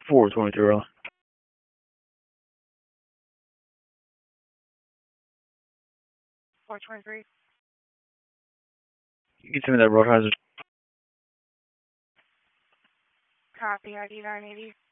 423. You can send me that road hazard. Copy, ID 980.